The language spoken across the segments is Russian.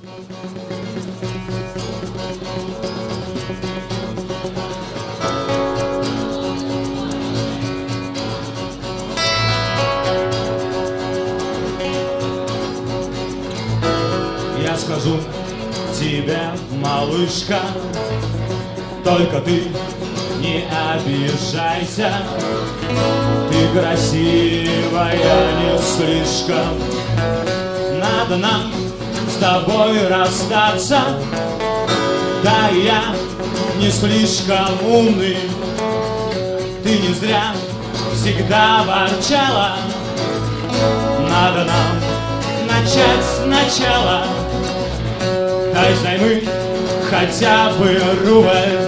Я скажу тебе, малышка, только ты не обижайся. Ты красивая не слишком. Надо нам с тобой расстаться. Да, я не слишком умный. Ты не зря всегда ворчала. Надо нам начать сначала. Дай займы хотя бы рубль.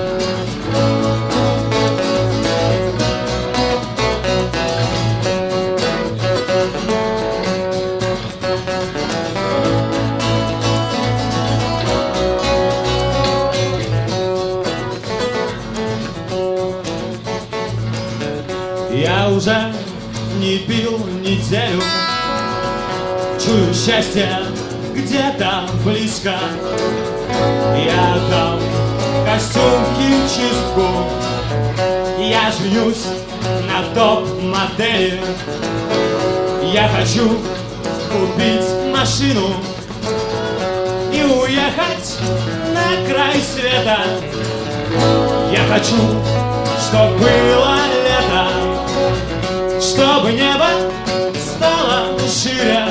Я уже не пил неделю. Чую счастье где-то близко. Я дам костюм в химчистку. Я женюсь на топ-модели. Я хочу купить машину и уехать на край света. Я хочу, чтоб было лето, чтобы небо стало шире.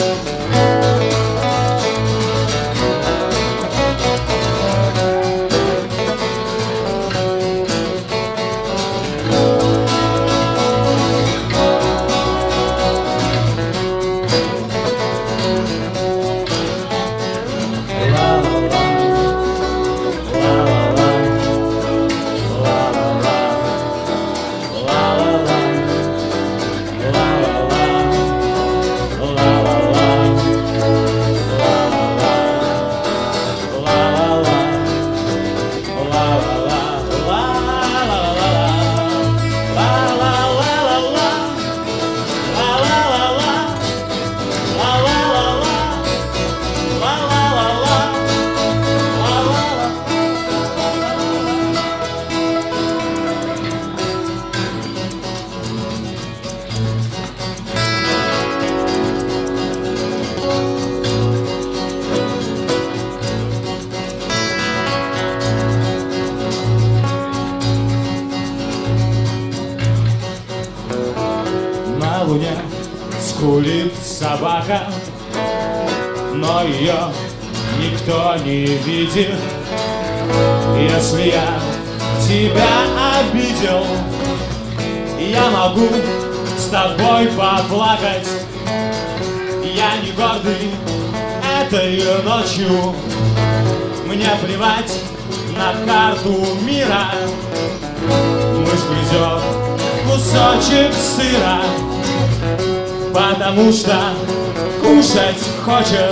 На луне скулит собака, но ее никто не видит. Если я тебя обидел, я могу с тобой поплакать. Я не гордый этой ночью. Мне плевать на карту мира. Мышь грызет кусочек сыра, потому что кушать хочет.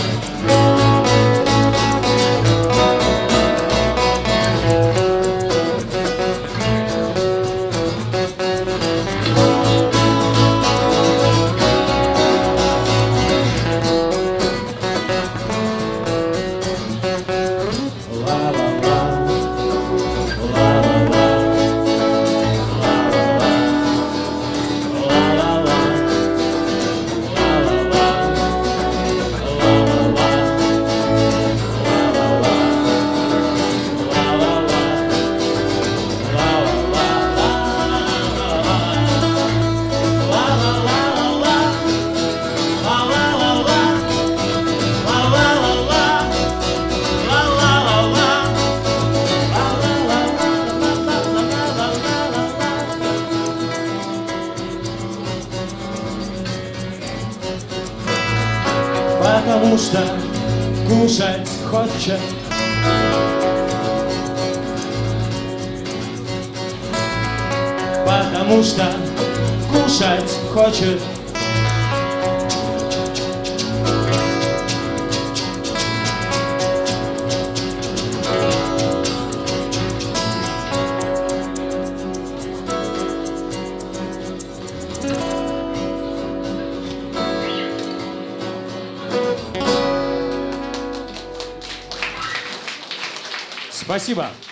Потому что кушать хочет. Потому что кушать хочет. Спасибо.